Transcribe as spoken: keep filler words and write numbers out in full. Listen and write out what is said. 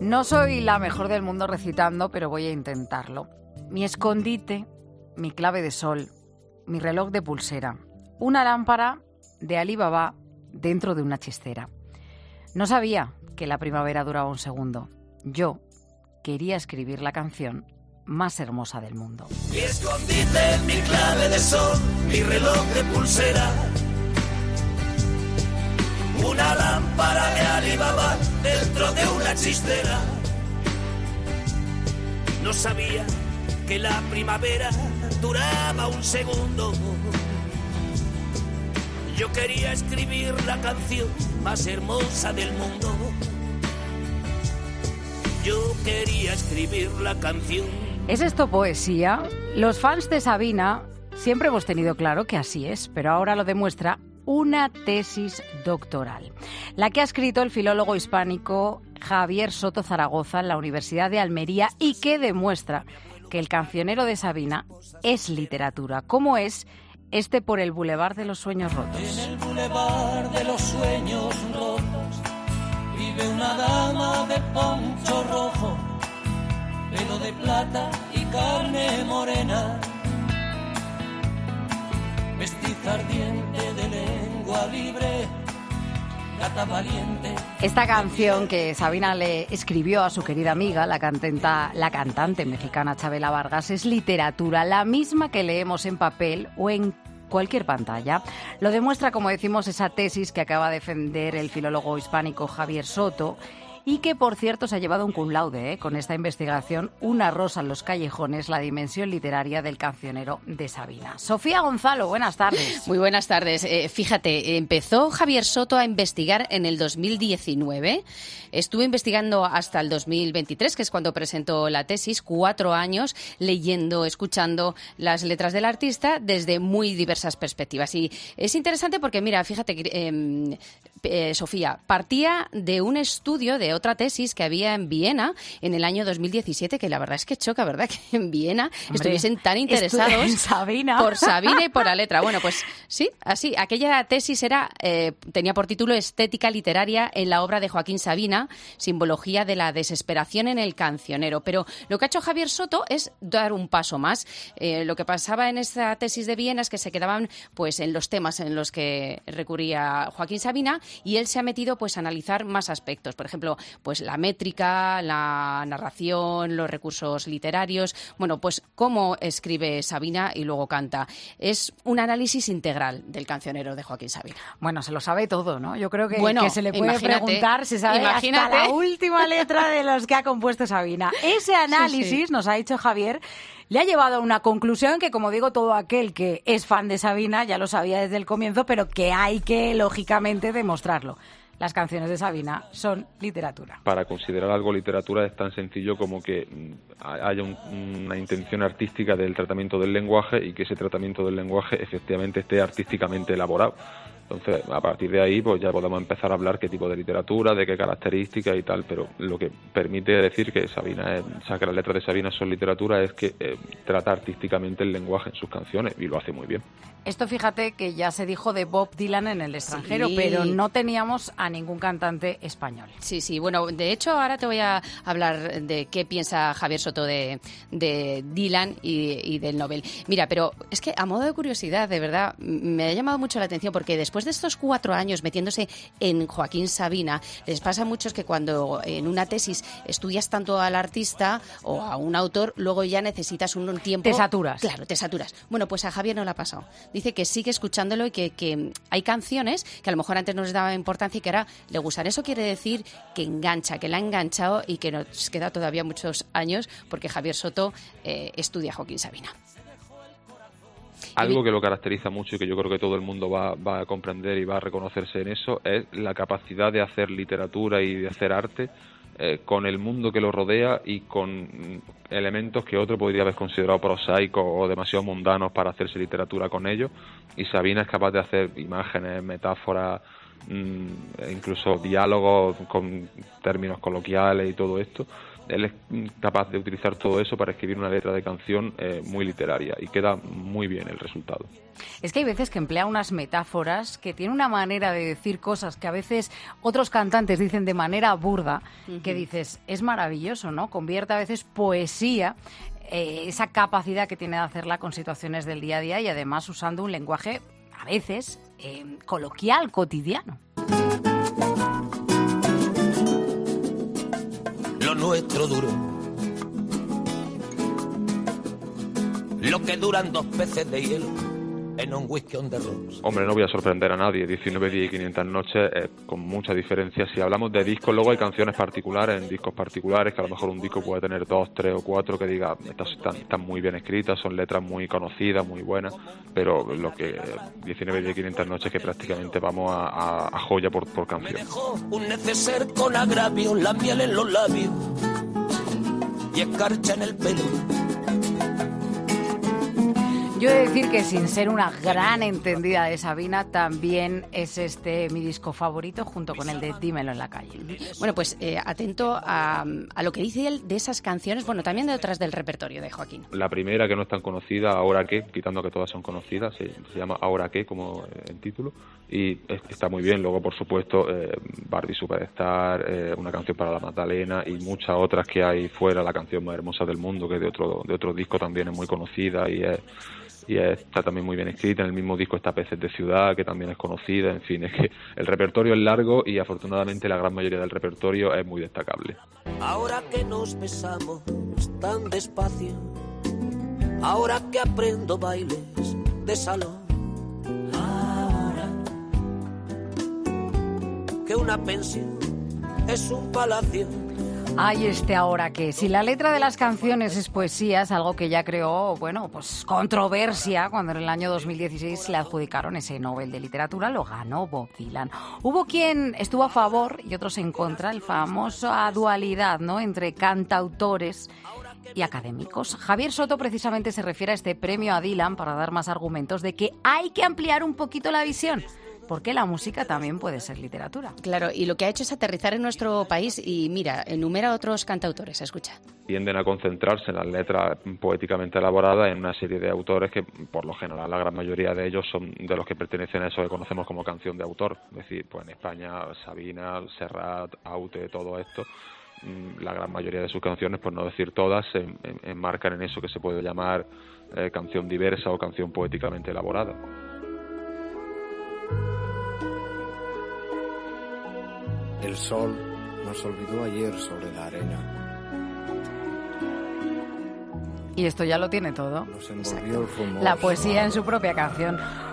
No soy la mejor del mundo recitando, pero voy a intentarlo. Mi escondite, mi clave de sol, mi reloj de pulsera, una lámpara de Alí Baba dentro de una chistera. No sabía que la primavera duraba un segundo. Yo quería escribir la canción más hermosa del mundo. Mi escondite, mi clave de sol, mi reloj de pulsera, una lámpara de Alí Baba dentro de una chistera. No sabía que la primavera duraba un segundo. Yo quería escribir la canción más hermosa del mundo. Yo quería escribir la canción. ¿Es esto poesía? Los fans de Sabina siempre hemos tenido claro que así es, pero ahora lo demuestra una tesis doctoral, la que ha escrito el filólogo hispánico Javier Soto Zaragoza en la Universidad de Almería y que demuestra que el cancionero de Sabina es literatura, como es este Por el Boulevard de los Sueños Rotos. En el Boulevard de los Sueños Rotos vive una dama de poncho rojo, pelo de plata y carne morena, mestiza ardiente de lengua libre, gata valiente. Esta canción que Sabina le escribió a su querida amiga, la cantanta, la cantante mexicana Chabela Vargas, es literatura, la misma que leemos en papel o en cualquier pantalla. Lo demuestra, como decimos, esa tesis que acaba de defender el filólogo hispánico Javier Soto, y que, por cierto, se ha llevado un cum laude, ¿eh? Con esta investigación, Una rosa en los callejones, la dimensión literaria del cancionero de Sabina. Sofía Gonzalo, buenas tardes. Muy buenas tardes. Eh, fíjate, empezó Javier Soto a investigar en el dos mil diecinueve. Estuvo investigando hasta el dos mil veintitrés, que es cuando presentó la tesis, cuatro años leyendo, escuchando las letras del artista desde muy diversas perspectivas. Y es interesante porque, mira, fíjate, eh, eh, Sofía, partía de un estudio de otra tesis que había en Viena en el año dos mil diecisiete, que la verdad es que choca, ¿verdad?, que en Viena Hombre, estuviesen tan interesados en Sabina. por Sabina y por la letra. Bueno, pues sí, así. Aquella tesis era eh, tenía por título Estética literaria en la obra de Joaquín Sabina, simbología de la desesperación en el cancionero. Pero lo que ha hecho Javier Soto es dar un paso más. Eh, lo que pasaba en esta tesis de Viena es que se quedaban pues en los temas en los que recurría Joaquín Sabina, y él se ha metido pues a analizar más aspectos. Por ejemplo, pues la métrica, la narración, los recursos literarios, bueno, pues cómo escribe Sabina y luego canta. Es un análisis integral del cancionero de Joaquín Sabina. Bueno, se lo sabe todo, ¿no? Yo creo que, bueno, que se le puede preguntar, se sabe imagínate. hasta la última letra de los que ha compuesto Sabina. Ese análisis, sí, sí. nos ha dicho Javier, le ha llevado a una conclusión que, como digo, todo aquel que es fan de Sabina ya lo sabía desde el comienzo, pero que hay que, lógicamente, demostrarlo. Las canciones de Sabina son literatura. Para considerar algo literatura es tan sencillo como que haya un, una intención artística del tratamiento del lenguaje y que ese tratamiento del lenguaje efectivamente esté artísticamente elaborado. Entonces, a partir de ahí, pues ya podemos empezar a hablar qué tipo de literatura, de qué características y tal, pero lo que permite decir que Sabina, es, o sea, que las letras de Sabina son literatura es que eh, trata artísticamente el lenguaje en sus canciones y lo hace muy bien. Esto, fíjate, que ya se dijo de Bob Dylan en el extranjero, sí. pero no teníamos a ningún cantante español. Sí, sí. Bueno, de hecho, ahora te voy a hablar de qué piensa Javier Soto de, de Dylan y, y del Nobel. Mira, pero es que a modo de curiosidad, de verdad, me ha llamado mucho la atención porque después de estos cuatro años metiéndose en Joaquín Sabina, les pasa a muchos que cuando en una tesis estudias tanto al artista o a un autor, luego ya necesitas un tiempo... Te saturas. Claro, te saturas. Bueno, pues a Javier no le ha pasado. Dice que sigue escuchándolo y que, que hay canciones que a lo mejor antes no les daba importancia y que ahora le gustan. Eso quiere decir que engancha, que la ha enganchado y que nos queda todavía muchos años porque Javier Soto eh, estudia a Joaquín Sabina. Algo que lo caracteriza mucho y que yo creo que todo el mundo va, va a comprender y va a reconocerse en eso es la capacidad de hacer literatura y de hacer arte eh, con el mundo que lo rodea y con elementos que otro podría haber considerado prosaicos o demasiado mundanos para hacerse literatura con ellos, y Sabina es capaz de hacer imágenes, metáforas, mmm, incluso diálogos con términos coloquiales y todo esto, él es capaz de utilizar todo eso para escribir una letra de canción eh, muy literaria y queda muy bien el resultado. Es que hay veces que emplea unas metáforas, que tiene una manera de decir cosas que a veces otros cantantes dicen de manera burda, uh-huh. que dices, es maravilloso, ¿no? Convierte a veces poesía, eh, esa capacidad que tiene de hacerla con situaciones del día a día y además usando un lenguaje a veces eh, coloquial, cotidiano. Lo nuestro duro, lo que duran dos peces de hielo en un whisky on the rocks. Hombre, no voy a sorprender a nadie, diecinueve días y quinientas noches, eh, con mucha diferencia. Si hablamos de discos, luego hay canciones particulares, en discos particulares, que a lo mejor un disco puede tener dos, tres o cuatro, que diga, estas están, están muy bien escritas, son letras muy conocidas, muy buenas, pero lo que diecinueve días y quinientas noches, que prácticamente vamos a, a, a joya por, por canción. Me dejó un neceser con agravio, la miel en los labios y escarcha en el pelo. Yo he de decir que sin ser una gran entendida de Sabina, también es este mi disco favorito junto con el de Dímelo en la calle. Bueno, pues eh, atento a, a lo que dice él de esas canciones, bueno, también de otras del repertorio de Joaquín. La primera, que no es tan conocida, Ahora qué, quitando que todas son conocidas, se, se llama Ahora qué, como en título, y está muy bien. Luego, por supuesto, eh, Barbie Superstar, eh, una canción para la Magdalena y muchas otras que hay fuera, la canción más hermosa del mundo, que de otro, de otro disco también es muy conocida y es... y está también muy bien escrita. En el mismo disco está Peces de Ciudad, que también es conocida. En fin, es que el repertorio es largo y afortunadamente la gran mayoría del repertorio es muy destacable. Ahora que nos besamos tan despacio, ahora que aprendo bailes de salón, ahora que una pensión es un palacio. Ay, este ahora que si la letra de las canciones es poesía, es algo que ya creó, bueno, pues controversia cuando en el año dos mil dieciséis le adjudicaron ese Nobel de Literatura, lo ganó Bob Dylan. Hubo quien estuvo a favor y otros en contra, el famosa dualidad, ¿no?, entre cantautores y académicos. Javier Soto precisamente se refiere a este premio a Dylan para dar más argumentos de que hay que ampliar un poquito la visión, porque la música también puede ser literatura. Claro, y lo que ha hecho es aterrizar en nuestro país y, mira, enumera a otros cantautores, escucha. Tienden a concentrarse en las letras poéticamente elaboradas en una serie de autores que, por lo general, la gran mayoría de ellos son de los que pertenecen a eso que conocemos como canción de autor. Es decir, pues en España, Sabina, Serrat, Aute, todo esto, la gran mayoría de sus canciones, por no decir todas, se enmarcan en eso que se puede llamar eh, canción diversa o canción poéticamente elaborada. El sol nos olvidó ayer sobre la arena. Y esto ya lo tiene todo. Nos envolvió el rumor. La poesía en su propia canción.